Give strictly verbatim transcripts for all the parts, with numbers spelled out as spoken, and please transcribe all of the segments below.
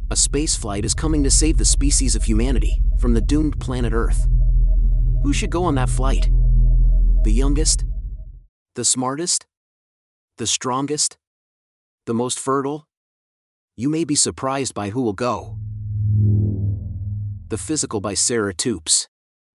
A spaceflight is coming to save the species of humanity from the doomed planet Earth. Who should go on that flight? The youngest? The smartest? The strongest? The most fertile? You may be surprised by who will go. The Physical by Sarah Toops.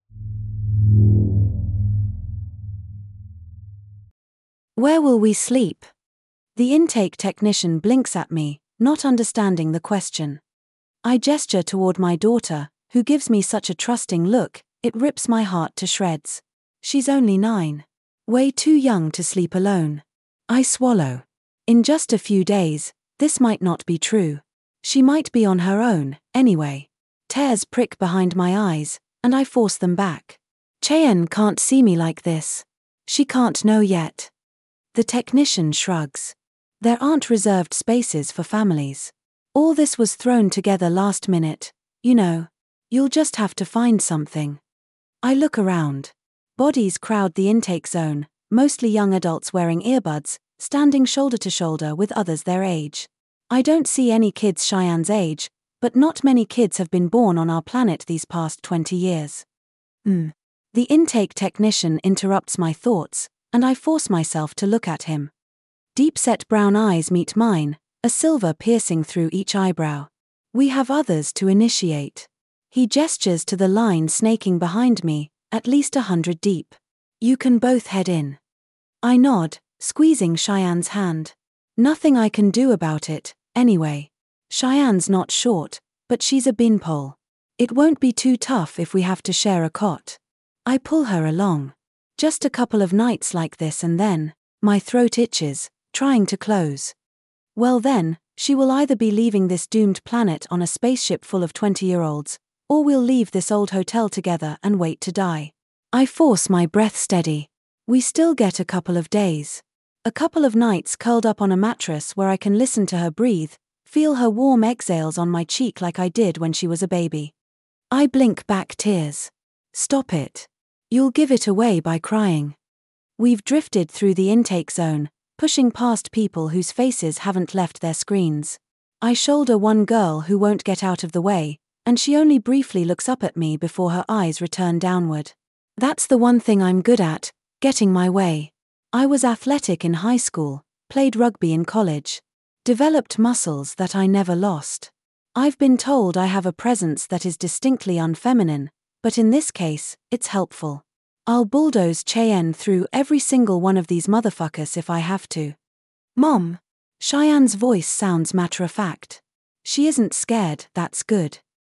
Where will we sleep? The intake technician blinks at me, not understanding the question. I gesture toward my daughter, who gives me such a trusting look, it rips my heart to shreds. She's only nine. Way too young to sleep alone. I swallow. In just a few days, this might not be true. She might be on her own, anyway. Tears prick behind my eyes, and I force them back. Cheyenne can't see me like this. She can't know yet. The technician shrugs. There aren't reserved spaces for families. All this was thrown together last minute, you know. You'll just have to find something. I look around. Bodies crowd the intake zone, mostly young adults wearing earbuds, standing shoulder to shoulder with others their age. I don't see any kids Cheyenne's age, but not many kids have been born on our planet these past twenty years. Hmm. The intake technician interrupts my thoughts, and I force myself to look at him. Deep-set brown eyes meet mine, a silver piercing through each eyebrow. We have others to initiate. He gestures to the line snaking behind me, at least a hundred deep. You can both head in. I nod, squeezing Cheyenne's hand. Nothing I can do about it, anyway. Cheyenne's not short, but she's a beanpole. It won't be too tough if we have to share a cot. I pull her along. Just a couple of nights like this and then, my throat itches, trying to close. Well then, she will either be leaving this doomed planet on a spaceship full of twenty-year-olds, or we'll leave this old hotel together and wait to die. I force my breath steady. We still get a couple of days. A couple of nights curled up on a mattress where I can listen to her breathe, feel her warm exhales on my cheek like I did when she was a baby. I blink back tears. Stop it. You'll give it away by crying. We've drifted through the intake zone, pushing past people whose faces haven't left their screens. I shoulder one girl who won't get out of the way, and she only briefly looks up at me before her eyes return downward. That's the one thing I'm good at, getting my way. I was athletic in high school, played rugby in college. Developed muscles that I never lost. I've been told I have a presence that is distinctly unfeminine, but in this case, it's helpful. I'll bulldoze Cheyenne through every single one of these motherfuckers if I have to. Mom! Cheyenne's voice sounds matter-of-fact. She isn't scared, that's good.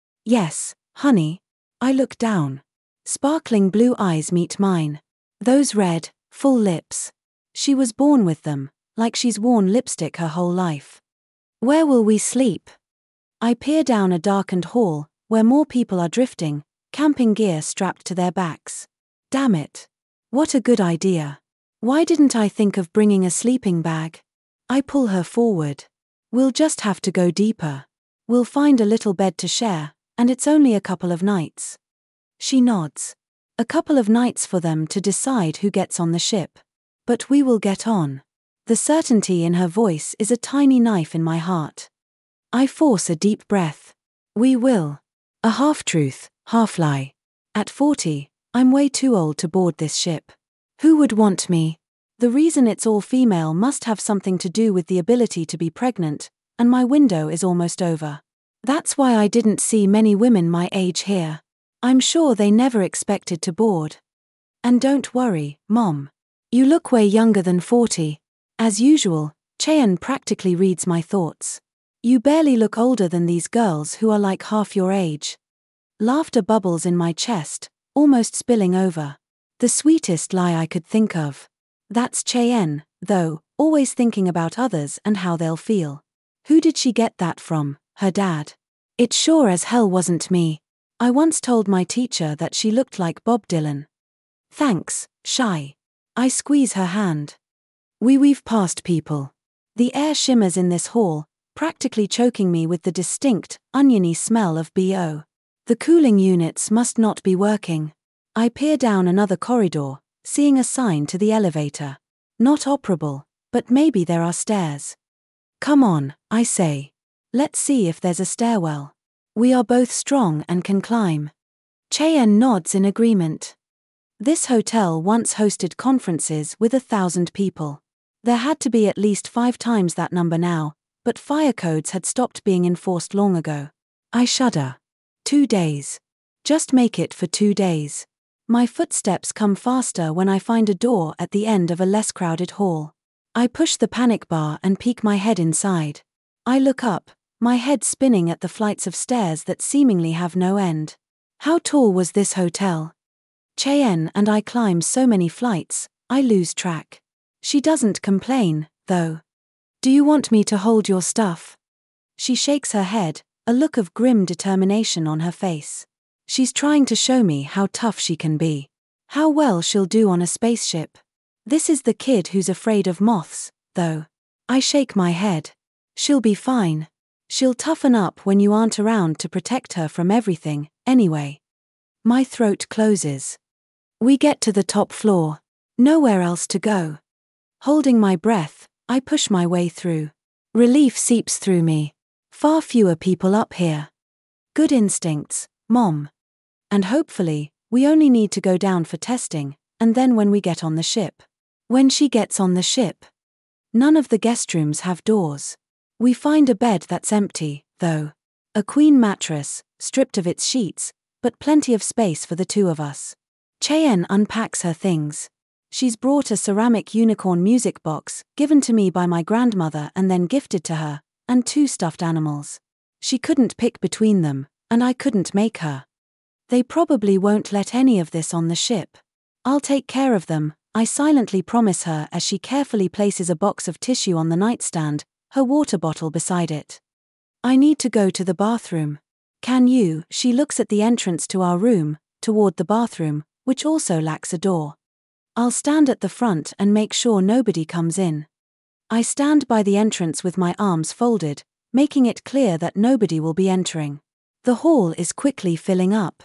Yes, honey. I look down. Sparkling blue eyes meet mine. Those red, full lips. She was born with them, like she's worn lipstick her whole life. Where will we sleep? I peer down a darkened hall, where more people are drifting, camping gear strapped to their backs. Damn it. What a good idea. Why didn't I think of bringing a sleeping bag? I pull her forward. We'll just have to go deeper. We'll find a little bed to share, and it's only a couple of nights. She nods. A couple of nights for them to decide who gets on the ship. But we will get on. The certainty in her voice is a tiny knife in my heart. I force a deep breath. We will. A half-truth, half-lie. At forty, I'm way too old to board this ship. Who would want me? The reason it's all female must have something to do with the ability to be pregnant, and my window is almost over. That's why I didn't see many women my age here. I'm sure they never expected to board. And don't worry, Mom. You look way younger than forty. As usual, Cheyenne practically reads my thoughts. You barely look older than these girls who are like half your age. Laughter bubbles in my chest, almost spilling over. The sweetest lie I could think of. That's Cheyenne, though, always thinking about others and how they'll feel. Who did she get that from? Her dad? It sure as hell wasn't me. I once told my teacher that she looked like Bob Dylan. Thanks, Shy. I squeeze her hand. We weave past people. The air shimmers in this hall, practically choking me with the distinct, oniony smell of B O. The cooling units must not be working. I peer down another corridor, seeing a sign to the elevator. Not operable, but maybe there are stairs. Come on, I say. Let's see if there's a stairwell. We are both strong and can climb. Cheyenne nods in agreement. This hotel once hosted conferences with a thousand people. There had to be at least five times that number now, but fire codes had stopped being enforced long ago. I shudder. Two days. Just make it for two days. My footsteps come faster when I find a door at the end of a less crowded hall. I push the panic bar and peek my head inside. I look up, my head spinning at the flights of stairs that seemingly have no end. How tall was this hotel? Cheyenne and I climb so many flights, I lose track. She doesn't complain, though. Do you want me to hold your stuff? She shakes her head, a look of grim determination on her face. She's trying to show me how tough she can be. How well she'll do on a spaceship. This is the kid who's afraid of moths, though. I shake my head. She'll be fine. She'll toughen up when you aren't around to protect her from everything, anyway. My throat closes. We get to the top floor. Nowhere else to go. Holding my breath, I push my way through. Relief seeps through me. Far fewer people up here. Good instincts, Mom. And hopefully, we only need to go down for testing, and then when we get on the ship. When she gets on the ship. None of the guest rooms have doors. We find a bed that's empty, though. A queen mattress, stripped of its sheets, but plenty of space for the two of us. Cheyenne unpacks her things. She's brought a ceramic unicorn music box, given to me by my grandmother and then gifted to her, and two stuffed animals. She couldn't pick between them, and I couldn't make her. They probably won't let any of this on the ship. I'll take care of them, I silently promise her as she carefully places a box of tissue on the nightstand, her water bottle beside it. I need to go to the bathroom. Can you? She looks at the entrance to our room, toward the bathroom, which also lacks a door. I'll stand at the front and make sure nobody comes in. I stand by the entrance with my arms folded, making it clear that nobody will be entering. The hall is quickly filling up.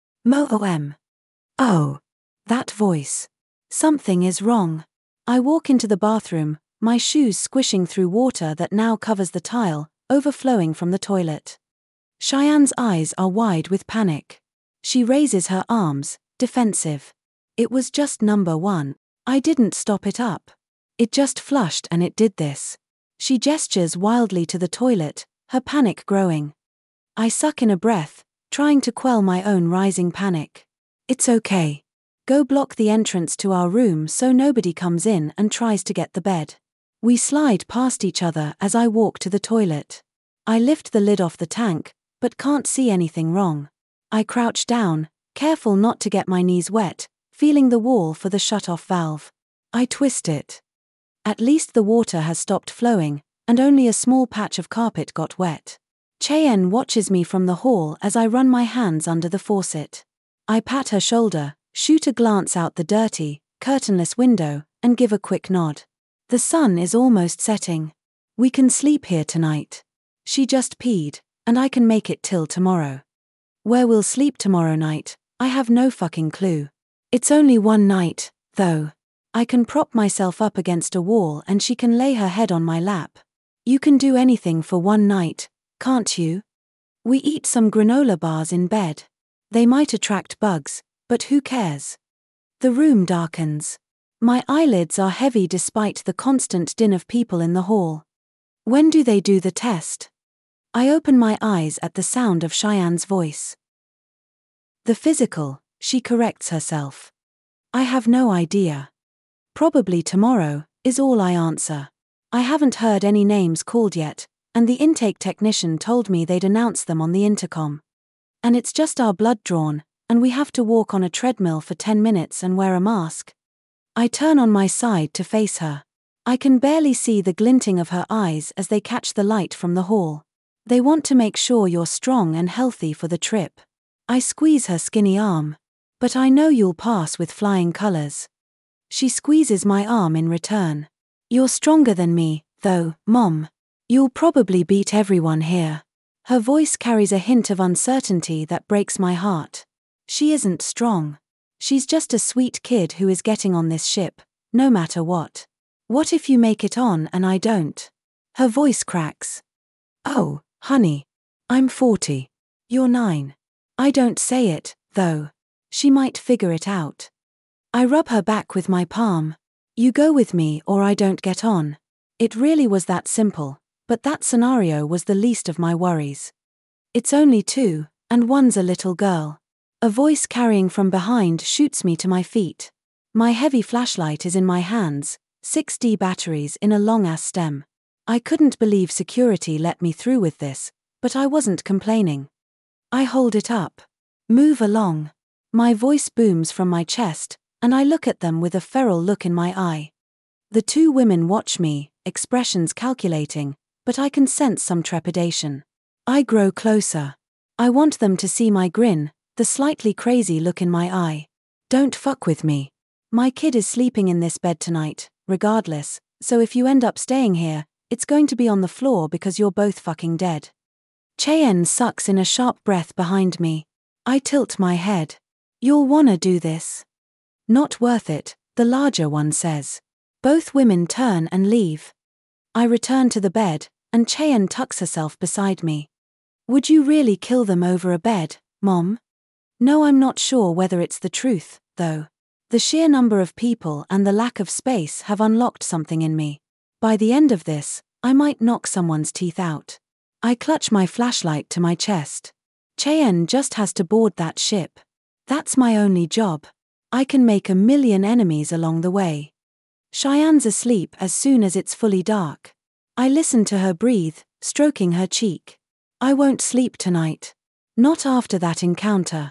Mom. Oh. That voice. Something is wrong. I walk into the bathroom, my shoes squishing through water that now covers the tile, overflowing from the toilet. Cheyenne's eyes are wide with panic. She raises her arms, defensive. It was just number one. I didn't stop it up. It just flushed and it did this. She gestures wildly to the toilet, her panic growing. I suck in a breath, trying to quell my own rising panic. It's okay. Go block the entrance to our room so nobody comes in and tries to get the bed. We slide past each other as I walk to the toilet. I lift the lid off the tank, but can't see anything wrong. I crouch down, careful not to get my knees wet, feeling the wall for the shut-off valve. I twist it. At least the water has stopped flowing, and only a small patch of carpet got wet. Cheyenne watches me from the hall as I run my hands under the faucet. I pat her shoulder, shoot a glance out the dirty, curtainless window, and give a quick nod. The sun is almost setting. We can sleep here tonight. She just peed, and I can make it till tomorrow. Where we'll sleep tomorrow night, I have no fucking clue. It's only one night, though. I can prop myself up against a wall and she can lay her head on my lap. You can do anything for one night, can't you? We eat some granola bars in bed. They might attract bugs, but who cares? The room darkens. My eyelids are heavy despite the constant din of people in the hall. When do they do the test? I open my eyes at the sound of Cheyenne's voice. The physical, she corrects herself. I have no idea. Probably tomorrow, is all I answer. I haven't heard any names called yet, and the intake technician told me they'd announce them on the intercom. And it's just our blood drawn, and we have to walk on a treadmill for ten minutes and wear a mask. I turn on my side to face her. I can barely see the glinting of her eyes as they catch the light from the hall. They want to make sure you're strong and healthy for the trip. I squeeze her skinny arm. But I know you'll pass with flying colors. She squeezes my arm in return. You're stronger than me, though, Mom. You'll probably beat everyone here. Her voice carries a hint of uncertainty that breaks my heart. She isn't strong. She's just a sweet kid who is getting on this ship, no matter what. What if you make it on and I don't? Her voice cracks. Oh, Honey, I'm forty. You're nine. I don't say it, though. She might figure it out. I rub her back with my palm. You go with me or I don't get on. It really was that simple, but that scenario was the least of my worries. It's only two, and one's a little girl. A voice carrying from behind shoots me to my feet. My heavy flashlight is in my hands, six D batteries in a long-ass stem. I couldn't believe security let me through with this, but I wasn't complaining. I hold it up. Move along. My voice booms from my chest, and I look at them with a feral look in my eye. The two women watch me, expressions calculating, but I can sense some trepidation. I grow closer. I want them to see my grin, the slightly crazy look in my eye. Don't fuck with me. My kid is sleeping in this bed tonight, regardless, so if you end up staying here, it's going to be on the floor because you're both fucking dead. Cheyenne sucks in a sharp breath behind me. I tilt my head. You'll wanna do this. Not worth it, the larger one says. Both women turn and leave. I return to the bed, and Cheyenne tucks herself beside me. Would you really kill them over a bed, Mom? No, I'm not sure whether it's the truth, though. The sheer number of people and the lack of space have unlocked something in me. By the end of this, I might knock someone's teeth out. I clutch my flashlight to my chest. Cheyenne just has to board that ship. That's my only job. I can make a million enemies along the way. Cheyenne's asleep as soon as it's fully dark. I listen to her breathe, stroking her cheek. I won't sleep tonight. Not after that encounter.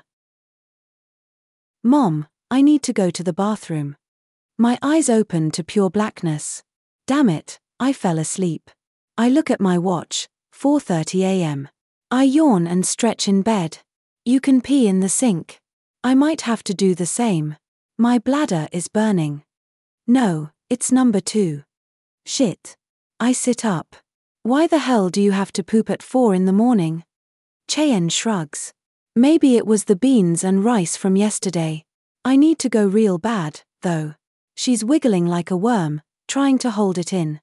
Mom, I need to go to the bathroom. My eyes open to pure blackness. Damn it, I fell asleep. I look at my watch, four thirty a m I yawn and stretch in bed. You can pee in the sink. I might have to do the same. My bladder is burning. No, it's number two. Shit. I sit up. Why the hell do you have to poop at four in the morning? Cheyenne shrugs. Maybe it was the beans and rice from yesterday. I need to go real bad, though. She's wiggling like a worm, trying to hold it in.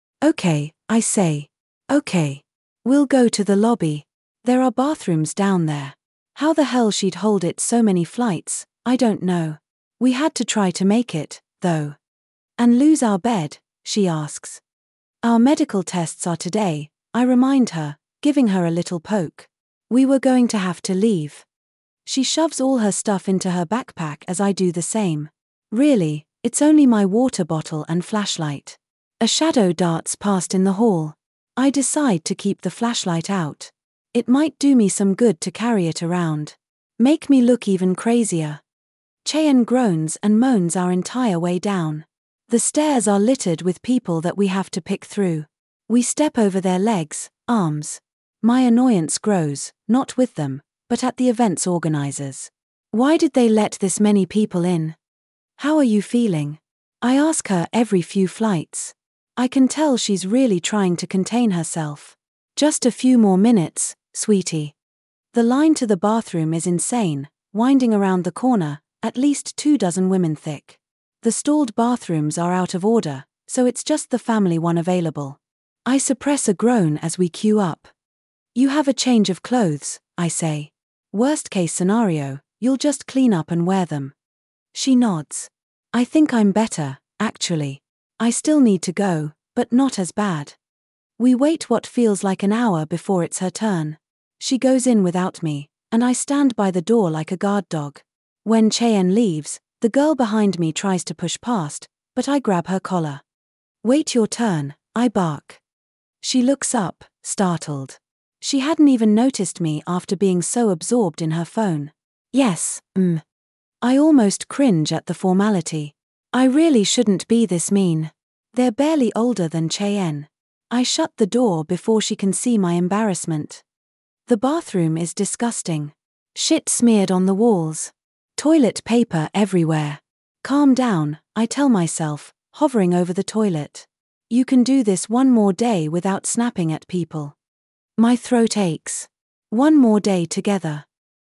Okay, I say. Okay. We'll go to the lobby. There are bathrooms down there. How the hell she'd hold it so many flights, I don't know. We had to try to make it, though. And lose our bed, she asks. Our medical tests are today, I remind her, giving her a little poke. We were going to have to leave. She shoves all her stuff into her backpack as I do the same. Really, it's only my water bottle and flashlight. A shadow darts past in the hall. I decide to keep the flashlight out. It might do me some good to carry it around. Make me look even crazier. Cheyenne groans and moans our entire way down. The stairs are littered with people that we have to pick through. We step over their legs, arms. My annoyance grows, not with them, but at the event's organizers. Why did they let this many people in? How are you feeling? I ask her every few flights. I can tell she's really trying to contain herself. Just a few more minutes, sweetie. The line to the bathroom is insane, winding around the corner, at least two dozen women thick. The stalled bathrooms are out of order, so it's just the family one available. I suppress a groan as we queue up. You have a change of clothes, I say. Worst case scenario, you'll just clean up and wear them. She nods. I think I'm better, actually. I still need to go, but not as bad. We wait what feels like an hour before it's her turn. She goes in without me, and I stand by the door like a guard dog. When Cheyenne leaves, the girl behind me tries to push past, but I grab her collar. Wait your turn, I bark. She looks up, startled. She hadn't even noticed me after being so absorbed in her phone. Yes, mm. I almost cringe at the formality. I really shouldn't be this mean. They're barely older than Cheyenne. I shut the door before she can see my embarrassment. The bathroom is disgusting. Shit smeared on the walls. Toilet paper everywhere. Calm down, I tell myself, hovering over the toilet. You can do this one more day without snapping at people. My throat aches. One more day together.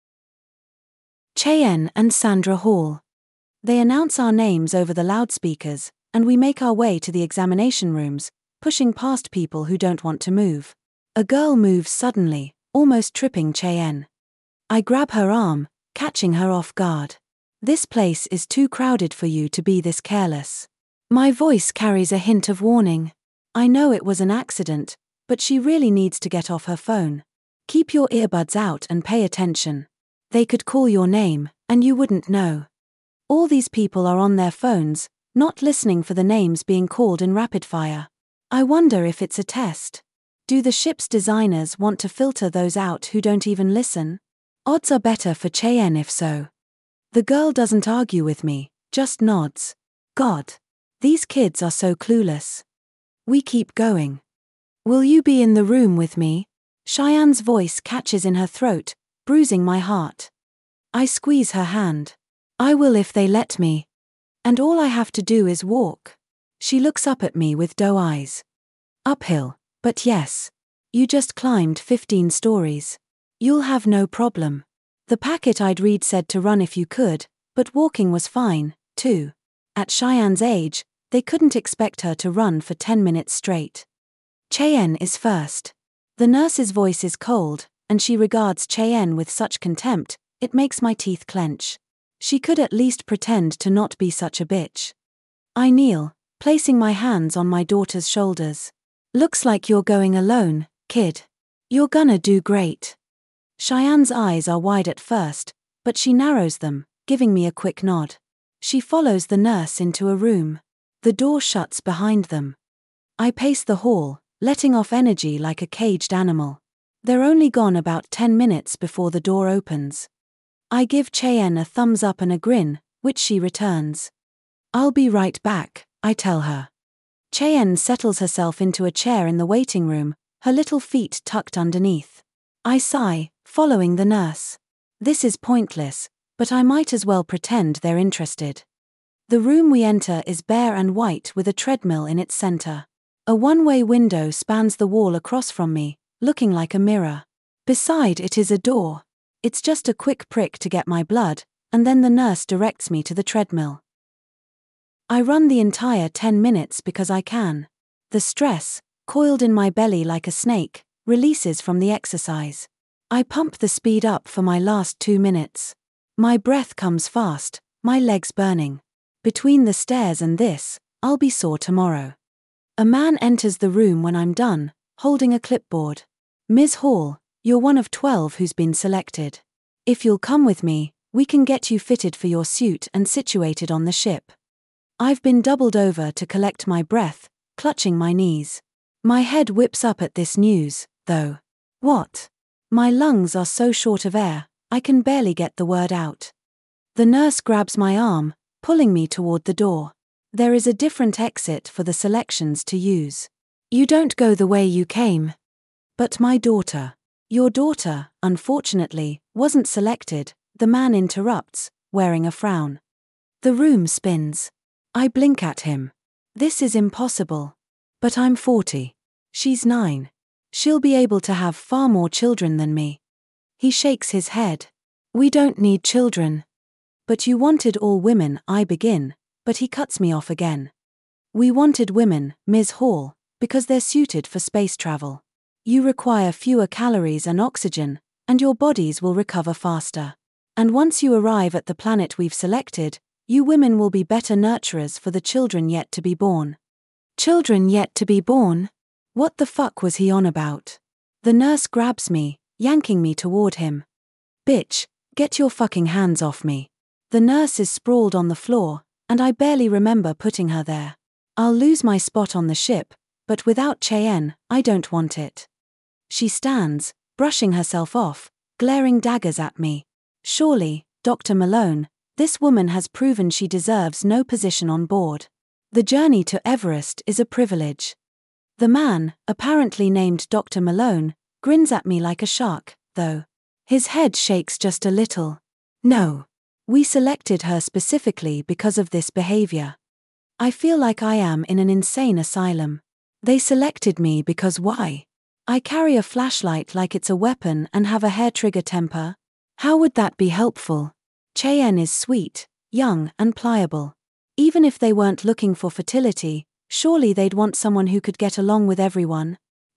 Cheyenne and Sandra Hall. They announce our names over the loudspeakers, and we make our way to the examination rooms, pushing past people who don't want to move. A girl moves suddenly, almost tripping Cheyenne. I grab her arm, catching her off guard. This place is too crowded for you to be this careless. My voice carries a hint of warning. I know it was an accident, but she really needs to get off her phone. Keep your earbuds out and pay attention. They could call your name, and you wouldn't know. All these people are on their phones, not listening for the names being called in rapid fire. I wonder if it's a test. Do the ship's designers want to filter those out who don't even listen? Odds are better for Cheyenne if so. The girl doesn't argue with me, just nods. God. These kids are so clueless. We keep going. Will you be in the room with me? Cheyenne's voice catches in her throat, bruising my heart. I squeeze her hand. I will if they let me. And all I have to do is walk. She looks up at me with doe eyes. Uphill, but yes. You just climbed fifteen stories. You'll have no problem. The packet I'd read said to run if you could, but walking was fine, too. At Cheyenne's age, they couldn't expect her to run for ten minutes straight. Cheyenne is first. The nurse's voice is cold, and she regards Cheyenne with such contempt, it makes my teeth clench. She could at least pretend to not be such a bitch. I kneel, placing my hands on my daughter's shoulders. Looks like you're going alone, kid. You're gonna do great. Cheyenne's eyes are wide at first, but she narrows them, giving me a quick nod. She follows the nurse into a room. The door shuts behind them. I pace the hall, letting off energy like a caged animal. They're only gone about ten minutes before the door opens. I give Cheyenne a thumbs up and a grin, which she returns. I'll be right back, I tell her. Cheyenne settles herself into a chair in the waiting room, her little feet tucked underneath. I sigh, following the nurse. This is pointless, but I might as well pretend they're interested. The room we enter is bare and white with a treadmill in its center. A one-way window spans the wall across from me, looking like a mirror. Beside it is a door. It's just a quick prick to get my blood, and then the nurse directs me to the treadmill. I run the entire ten minutes because I can. The stress, coiled in my belly like a snake, releases from the exercise. I pump the speed up for my last two minutes. My breath comes fast, my legs burning. Between the stairs and this, I'll be sore tomorrow. A man enters the room when I'm done, holding a clipboard. Miz Hall, you're one of twelve who's been selected. If you'll come with me, we can get you fitted for your suit and situated on the ship. I've been doubled over to collect my breath, clutching my knees. My head whips up at this news, though. What? My lungs are so short of air, I can barely get the word out. The nurse grabs my arm, pulling me toward the door. There is a different exit for the selections to use. You don't go the way you came. But my daughter. Your daughter, unfortunately, wasn't selected, the man interrupts, wearing a frown. The room spins. I blink at him. This is impossible. But I'm forty. She's nine. She'll be able to have far more children than me. He shakes his head. We don't need children. But you wanted all women, I begin, but he cuts me off again. We wanted women, Miz Hall, because they're suited for space travel. You require fewer calories and oxygen, and your bodies will recover faster. And once you arrive at the planet we've selected, you women will be better nurturers for the children yet to be born. Children yet to be born? What the fuck was he on about? The nurse grabs me, yanking me toward him. Bitch, get your fucking hands off me. The nurse is sprawled on the floor, and I barely remember putting her there. I'll lose my spot on the ship, but without Cheyenne, I don't want it. She stands, brushing herself off, glaring daggers at me. Surely, Doctor Malone, this woman has proven she deserves no position on board. The journey to Everest is a privilege. The man, apparently named Doctor Malone, grins at me like a shark, though. His head shakes just a little. No. We selected her specifically because of this behavior. I feel like I am in an insane asylum. They selected me because why? I carry a flashlight like it's a weapon and have a hair trigger temper. How would that be helpful? Cheyenne is sweet, young, and pliable. Even if they weren't looking for fertility, surely they'd want someone who could get along with everyone.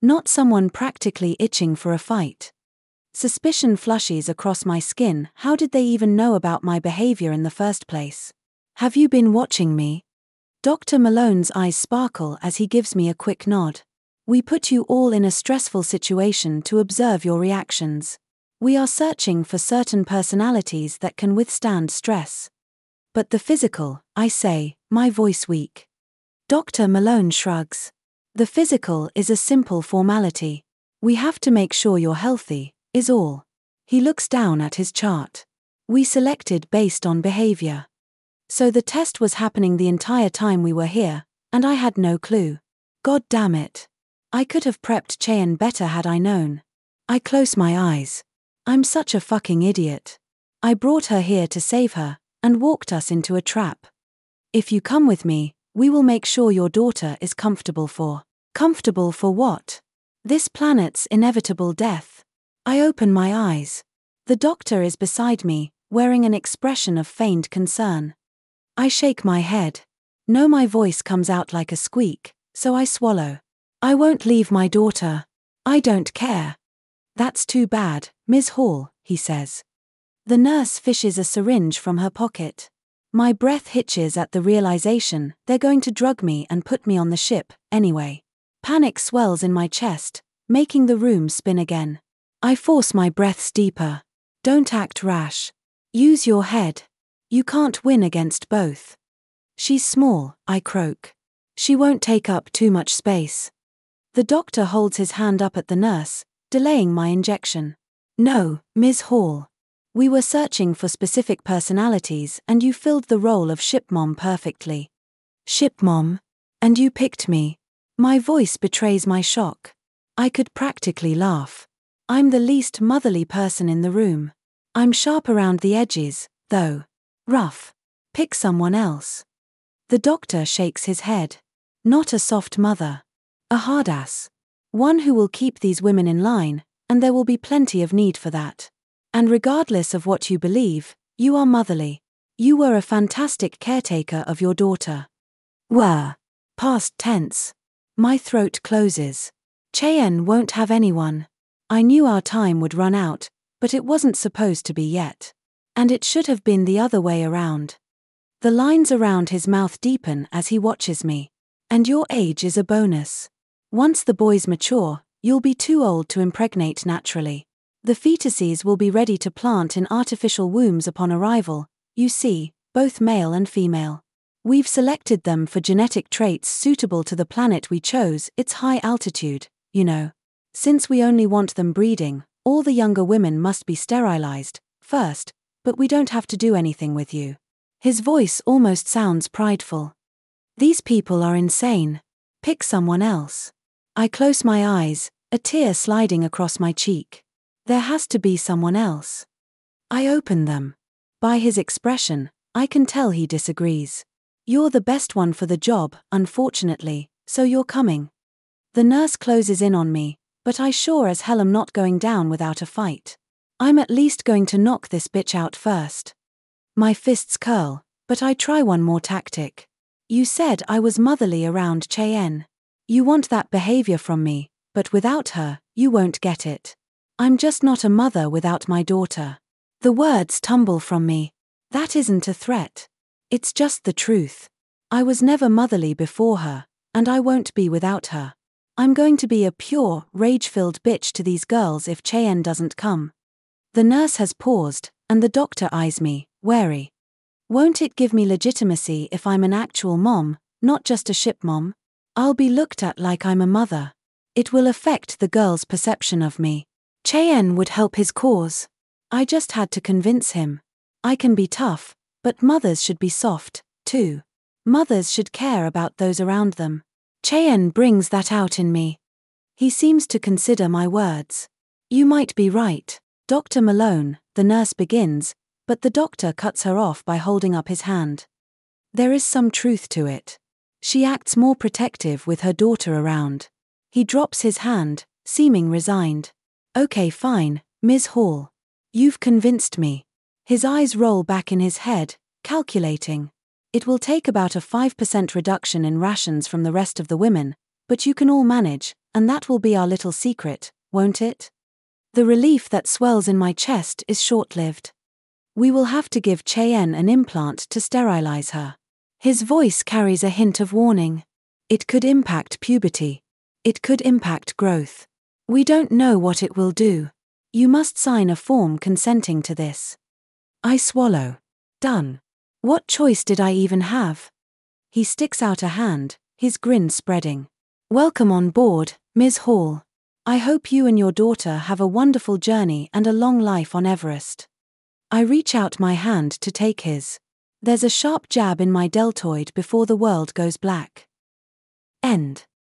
not someone practically itching for a fight. Suspicion flushes across my skin. How did they even know about my behavior in the first place? Have you been watching me? Doctor Malone's eyes sparkle as he gives me a quick nod. We put you all in a stressful situation to observe your reactions. We are searching for certain personalities that can withstand stress. But the physical, I say, my voice weak. Doctor Malone shrugs. The physical is a simple formality. We have to make sure you're healthy, is all. He looks down at his chart. We selected based on behavior. So the test was happening the entire time we were here, and I had no clue. God damn it. I could have prepped Cheyenne better had I known. I close my eyes. I'm such a fucking idiot. I brought her here to save her, and walked us into a trap. If you come with me, we will make sure your daughter is comfortable for. Comfortable for what? This planet's inevitable death. I open my eyes. The doctor is beside me, wearing an expression of feigned concern. I shake my head. No, my voice comes out like a squeak, so I swallow. I won't leave my daughter. I don't care. That's too bad, Miz Hall, he says. The nurse fishes a syringe from her pocket. My breath hitches at the realization they're going to drug me and put me on the ship, anyway. Panic swells in my chest, making the room spin again. I force my breaths deeper. Don't act rash. Use your head. You can't win against both. She's small, I croak. She won't take up too much space. The doctor holds his hand up at the nurse, delaying my injection. No, Miz Hall. We were searching for specific personalities and you filled the role of shipmom perfectly. Shipmom? And you picked me. My voice betrays my shock. I could practically laugh. I'm the least motherly person in the room. I'm sharp around the edges, though. Rough. Pick someone else. The doctor shakes his head. Not a soft mother. A hardass. One who will keep these women in line, and there will be plenty of need for that. And regardless of what you believe, you are motherly. You were a fantastic caretaker of your daughter. Were. Past tense. My throat closes. Cheyenne won't have anyone. I knew our time would run out, but it wasn't supposed to be yet. And it should have been the other way around. The lines around his mouth deepen as he watches me. And your age is a bonus. Once the boys mature, you'll be too old to impregnate naturally. The fetuses will be ready to plant in artificial wombs upon arrival, you see, both male and female. We've selected them for genetic traits suitable to the planet we chose, its high altitude, you know. Since we only want them breeding, all the younger women must be sterilized, first, but we don't have to do anything with you. His voice almost sounds prideful. These people are insane. Pick someone else. I close my eyes, a tear sliding across my cheek. There has to be someone else. I open them. By his expression, I can tell he disagrees. You're the best one for the job, unfortunately, so you're coming. The nurse closes in on me, but I sure as hell am not going down without a fight. I'm at least going to knock this bitch out first. My fists curl, but I try one more tactic. You said I was motherly around Cheyenne. You want that behavior from me, but without her, you won't get it. I'm just not a mother without my daughter. The words tumble from me. That isn't a threat. It's just the truth. I was never motherly before her, and I won't be without her. I'm going to be a pure, rage-filled bitch to these girls if Cheyenne doesn't come. The nurse has paused, and the doctor eyes me, wary. Won't it give me legitimacy if I'm an actual mom, not just a ship mom? I'll be looked at like I'm a mother. It will affect the girl's perception of me. Cheyenne would help his cause. I just had to convince him. I can be tough, but mothers should be soft, too. Mothers should care about those around them. Cheyenne brings that out in me. He seems to consider my words. You might be right, Doctor Malone, the nurse begins, but the doctor cuts her off by holding up his hand. There is some truth to it. She acts more protective with her daughter around. He drops his hand, seeming resigned. Okay, fine, Miz Hall. You've convinced me. His eyes roll back in his head, calculating. It will take about a five percent reduction in rations from the rest of the women, But you can all manage, and that will be our little secret, won't it? The relief that swells in my chest is short-lived. We will have to give Cheyenne an implant to sterilize her. His voice carries a hint of warning. It could impact puberty. It could impact growth. We don't know what it will do. You must sign a form consenting to this. I swallow. Done. What choice did I even have? He sticks out a hand, his grin spreading. Welcome on board, Miz Hall. I hope you and your daughter have a wonderful journey and a long life on Everest. I reach out my hand to take his. There's a sharp jab in my deltoid before the world goes black. End.